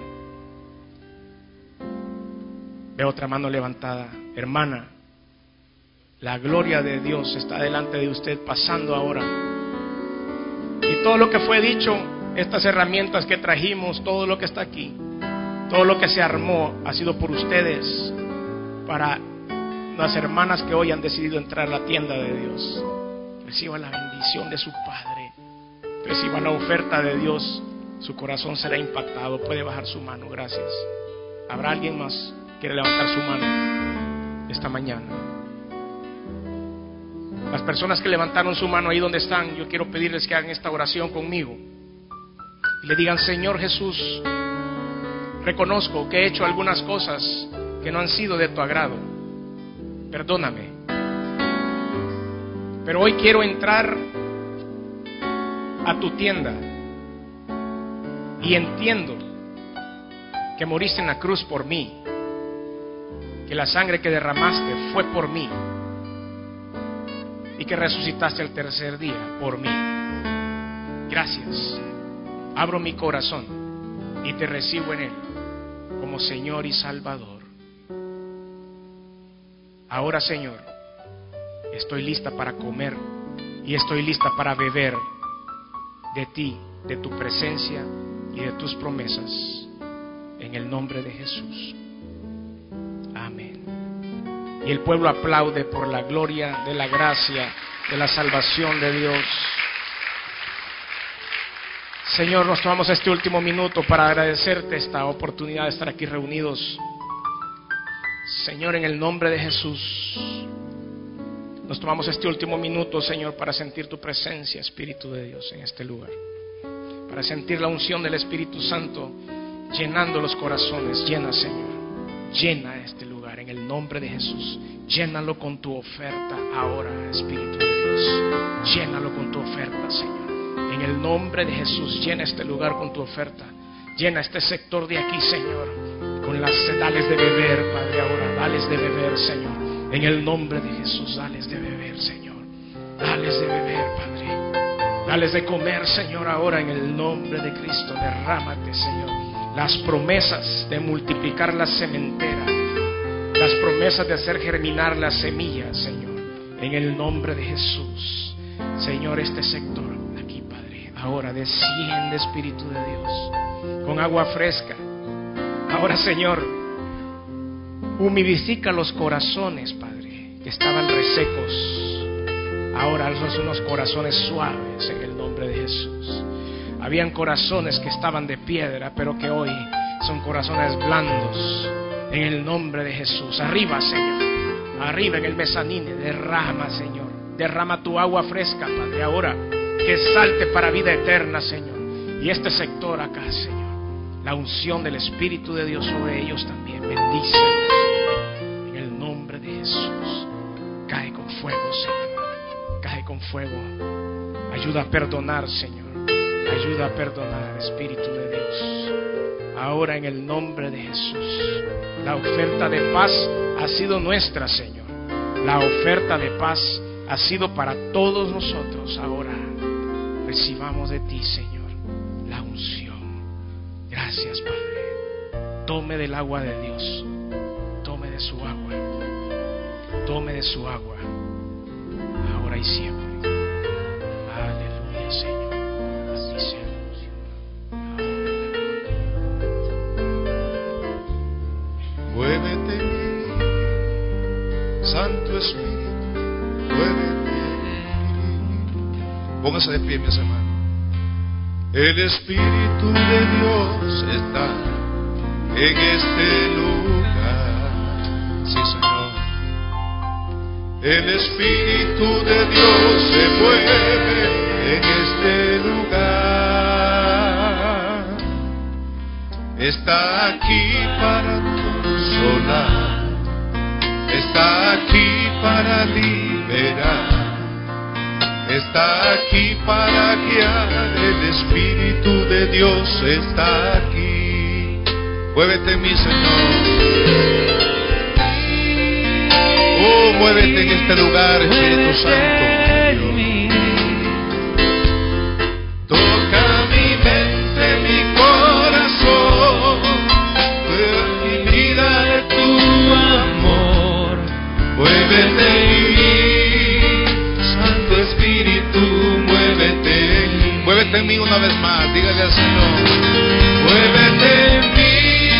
Veo otra mano levantada. Hermana, la gloria de Dios está delante de usted pasando ahora. Y todo lo que fue dicho, estas herramientas que trajimos, todo lo que está aquí, todo lo que se armó ha sido por ustedes, para las hermanas que hoy han decidido entrar a la tienda de Dios. Reciba la bendición de su Padre, reciba la oferta de Dios, su corazón será impactado. Puede bajar su mano, gracias. ¿Habrá alguien más que quiere levantar su mano esta mañana? Las personas que levantaron su mano ahí donde están, yo quiero pedirles que hagan esta oración conmigo y le digan: Señor Jesús, reconozco que he hecho algunas cosas que no han sido de tu agrado. Perdóname. Pero hoy quiero entrar a tu tienda y entiendo que moriste en la cruz por mí, que la sangre que derramaste fue por mí y que resucitaste el tercer día por mí. Gracias. Abro mi corazón y te recibo en él como Señor y Salvador. Ahora, Señor, estoy lista para comer y estoy lista para beber de ti, de tu presencia y de tus promesas, en el nombre de Jesús. Amén. Y el pueblo aplaude por la gloria de la gracia, de la salvación de Dios. Señor, nos tomamos este último minuto para agradecerte esta oportunidad de estar aquí reunidos. Señor, en el nombre de Jesús, nos tomamos este último minuto, Señor, para sentir tu presencia, Espíritu de Dios, en este lugar. Para sentir la unción del Espíritu Santo llenando los corazones. Llena, Señor, llena este lugar en el nombre de Jesús. Llénalo con tu oferta ahora, Espíritu de Dios. Llénalo con tu oferta, Señor. En el nombre de Jesús, llena este lugar con tu oferta. Llena este sector de aquí, Señor, con las dales de beber, Padre, ahora. Dales de beber, Señor. En el nombre de Jesús, dales de beber, Señor. Dales de beber, Padre. Dales de comer, Señor, ahora en el nombre de Cristo. Derrámate, Señor. Las promesas de multiplicar la sementera, las promesas de hacer germinar las semillas, Señor, en el nombre de Jesús. Señor, este sector aquí, Padre, ahora desciende, Espíritu de Dios, con agua fresca. Ahora, Señor, humidifica los corazones, Padre, que estaban resecos. Ahora haznos unos corazones suaves en el nombre de Jesús. Habían corazones que estaban de piedra, pero que hoy son corazones blandos en el nombre de Jesús. Arriba, Señor, arriba en el mezanine, derrama, Señor, derrama tu agua fresca, Padre, ahora, que salte para vida eterna, Señor. Y este sector acá, Señor, la unción del Espíritu de Dios sobre ellos también. Bendícelos en el nombre de Jesús. Cae con fuego, Señor, cae con fuego. Ayuda a perdonar, Señor. Ayuda a perdonar, Espíritu de Dios. Ahora en el nombre de Jesús. La oferta de paz ha sido nuestra, Señor. La oferta de paz ha sido para todos nosotros. Ahora recibamos de ti, Señor, la unción. Gracias, Padre. Tome del agua de Dios. Tome de su agua. Tome de su agua. Ahora y siempre. Aleluya, Señor. Muévete en mí, Santo Espíritu, muévete en mí. Póngase de pie, mis hermanos. El Espíritu de Dios está en este lugar. Sí, Señor. El Espíritu de Dios se mueve en este lugar. Está aquí para consolar, está aquí para liberar, está aquí para guiar. El Espíritu de Dios está aquí. Muévete en mí, Señor. Oh, muévete en este lugar, Espíritu Santo. Toca mi mente, mi corazón, mi vida de tu amor. Muévete en mí, Santo Espíritu, muévete en mí. Muévete en mí una vez más, dígale al Señor. Muévete en mí,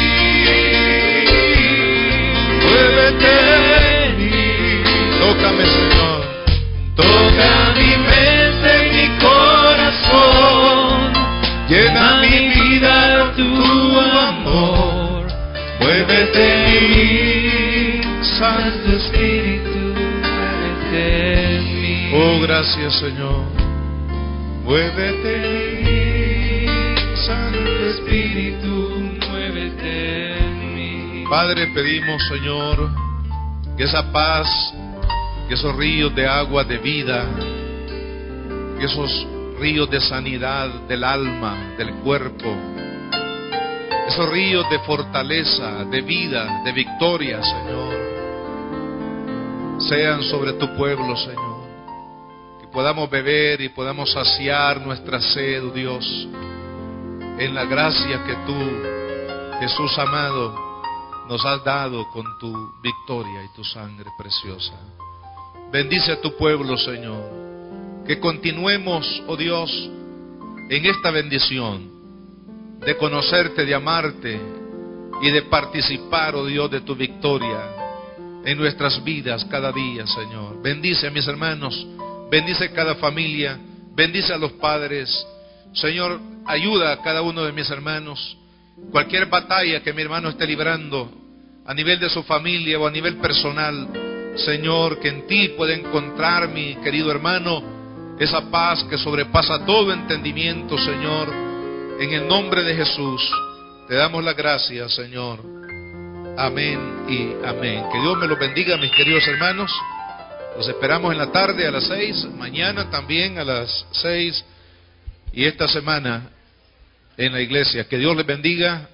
muévete en mí. Tócame, Señor. Toca mi mente, mi corazón. Llena mi vida de tu amor. Muévete en mí, Santo Espíritu, muévete en mí. gracias, Señor. Muévete en mí, Santo Espíritu, muévete en mí. Padre, pedimos, Señor, que esa paz, que esos ríos de agua de vida, que esos ríos de sanidad del alma, del cuerpo, esos ríos de fortaleza, de vida, de victoria, Señor, sean sobre tu pueblo, Señor. Que podamos beber y podamos saciar nuestra sed, oh Dios, en la gracia que tú, Jesús amado, nos has dado con tu victoria y tu sangre preciosa. Bendice a tu pueblo, Señor. Que continuemos, oh Dios, en esta bendición de conocerte, de amarte y de participar, oh Dios, de tu victoria en nuestras vidas cada día, Señor. Bendice a mis hermanos, bendice a cada familia, bendice a los padres. Señor, ayuda a cada uno de mis hermanos. Cualquier batalla que mi hermano esté librando a nivel de su familia o a nivel personal, Señor, que en ti pueda encontrar, mi querido hermano, esa paz que sobrepasa todo entendimiento, Señor. En el nombre de Jesús te damos las gracias, Señor. Amén y amén. Que Dios me los bendiga, mis queridos hermanos. Los esperamos en la tarde a las seis, mañana también a las seis y esta semana en la iglesia. Que Dios les bendiga.